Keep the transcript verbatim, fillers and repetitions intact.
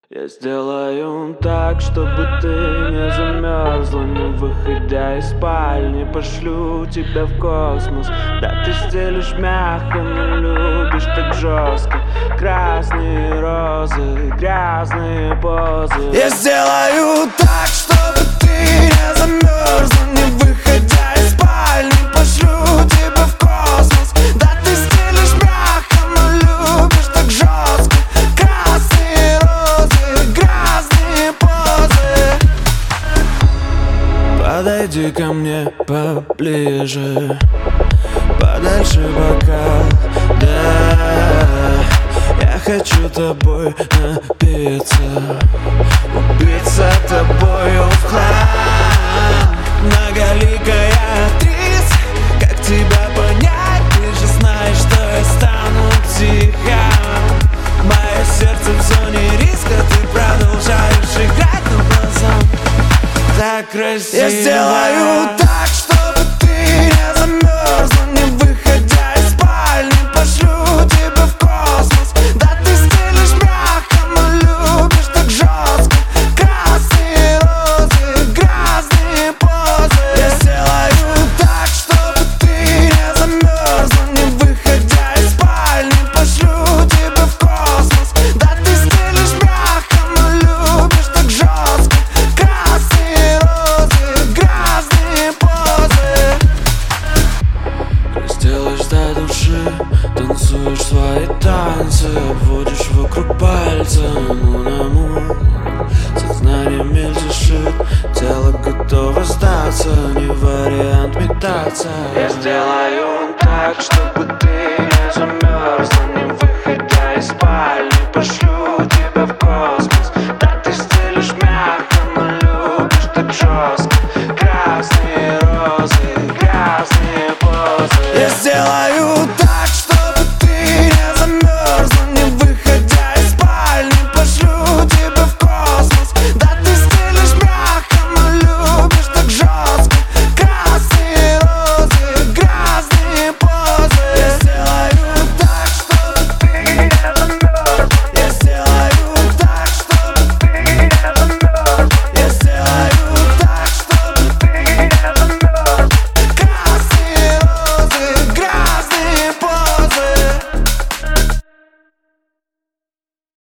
Я сделаю так, чтобы ты не замерзла, не выходя из спальни. Пошлю тебя в космос. Да, ты стелишь мягко, но любишь так жестко. Красные розы, грязные позы. Я сделаю так, чтобы ты не замерзла, не выходя из спальни. Пошлю тебя в космос. Да, ты стелишь мягко, но любишь так жестко. Красные розы, грязные позы. Подойди ко мне поближе, подальше бокал, да. Я хочу тобой напиться, убиться тобою в хлам. Многоликая актриса, как тебя понять? Ты же знаешь, что я стану тихо. Мое сердце в зоне риска, ты продолжаешь играть на глазам. Так красиво. Я сделаю так, чтобы ты не замерзла, не выходя из спальни. Пошлю тебя в космос. Да, ты стелишь мягко, но любишь так жестко. Красные розы, грязные позы. Я сделаю так, чтобы ты не замерзла, не выходя из спальни. Пошлю тебя в космос. Да, ты стелишь мягко, но любишь так жестко. Красные розы, грязные позы. Сделаешь до души, танцуешь свои танцы, обводишь вокруг пальца, мун-амур. Сознание мельтешит, тело готово сдаться, не вариант метаться. Я сделаю так, чтобы